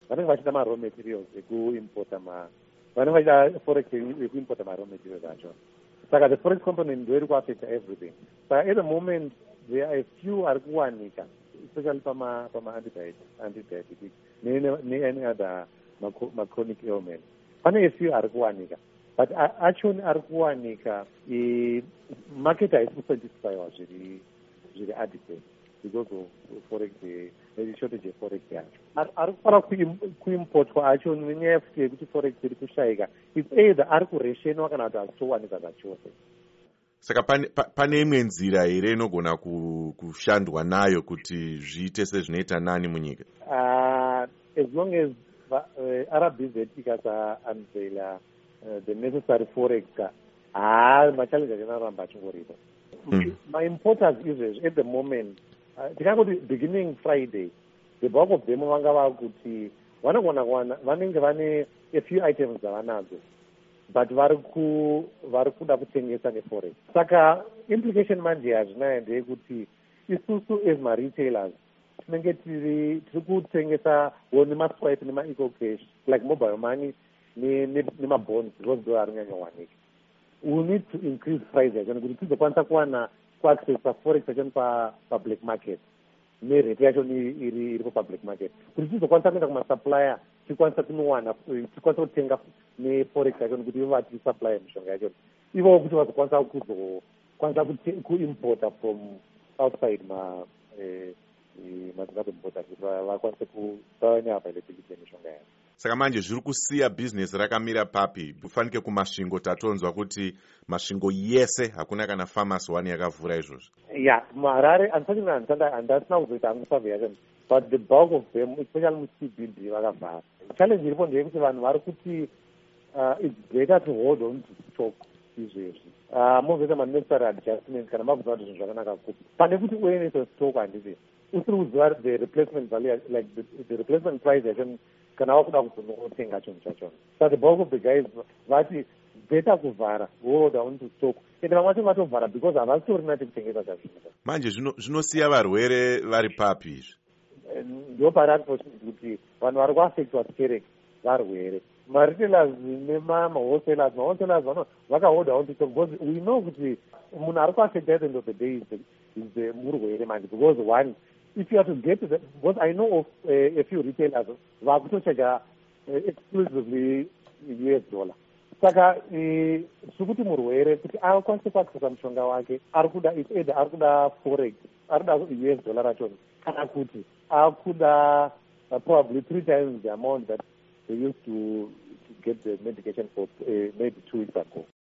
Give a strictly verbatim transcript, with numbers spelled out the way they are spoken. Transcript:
vanenge vachida ma-raw materials ekuimporta ma vanenge vachida forex ekuimporta ma-raw materials acho. Saka the forex component ndo iri kuaffecta everything. Saka at the moment there are a few ari kuwanika, especially pama pama anti-diabetic ne-any other ma-chronic ailment. Pane a few ari kuwanika. But actually ari kuwanika, market haisi kusatisfywa zviri zviri adequate because of forex, the shortage of forex yacho. Ari kufara kuimportwa acho nenyaya yekuti forex iri kushaika. It's either ari kureshenwa kana kuti hazitowanika zvachose. Saka pane, pane imwe nzira here inogona kushandwa nayo kuti zviite sezvinoita nani munyika? Uh, as long as uh, R B Z ikasa-unveila uh, the necessary forex, ah, machallenges achinaramba achingoripo. Mm. My importers izvezvi at the moment, tikangoti uh, beginning Friday, the bulk of them vanga vakuti vanogona kuwana vanenge vane a few items dzavanadzo, but vari kuda kutengesa neforex. Saka implication manje yazvinayo ndeyekuti isusu as ma-retailers tinenge tiri kutengesa nemaswipe nema-eco cash like mobile money nema-bonds because ndo ari kunyanyowanika. We need to increase price yacho kuti tizokwanisa kuwana kuaccess paforex yacho pa-black market nerate yacho iri pa-black market kuti tizokwanisa kuenda kumasupplier tikwanisa kunowana tikwanisa kutenga neforex yacho kuti ivo vati supply mishonga yacho ivo kuti vazokwanisa kuzokwanisa kuimporta from outside ma madzingaimporta kuti vakwanise kuva neavailability yemishonga yacho. Saka manje zviri kusiya business rakamira papi? Kufanike kumasvingo tatonzwa kuti masvingo yese hakuna kana pharmacy one yakavhura izvozvo. Yeah, muHarare unfortunately handasina kuzoita hangu survey yacho, but the bulk of them especially mu-C B D vakavhara. Challenge iripo ndeyekuti vanhu vari kuti it's better to hold on to stock izvezvi. Mozoita ma-necessary adjustment kana makuziva kuti zvinhu zvakanaka kuti pane kuti uyenese stock handiti usiri kuziva the replacement value like the, the replacement price yacho kana wakuda kuzonotenga chinhu chachona. So the bulk of the guys vati better kuvhara, hold on to stock. Ende vamwe vacho vatovhara because havasitorina chekutengesa chazvino. Manje zvinosiya varwere vari papi izvi? Ndo pari unfortunate kuti vanhu vari kuaffectwa skereke varwere. Ma-retailers nema-wholesalers, ma-wholesalers vakahold on to stock because we know kuti munhu ari kuaffecta at the end of the day is the, is the murwere manje because one, if you have to get to the, because I know of uh, a few retailers vakutochaja uh, exclusively U S dollar. Saka zvikuti murwere kuti akwanise kuaccessa mushonga wake ari kuda it's either ari kuda forex, ari kuda U S dollar racho kana kuti ari kuda uh, probably three times the amount that they used to, to get the medication for uh, maybe two weeks ago.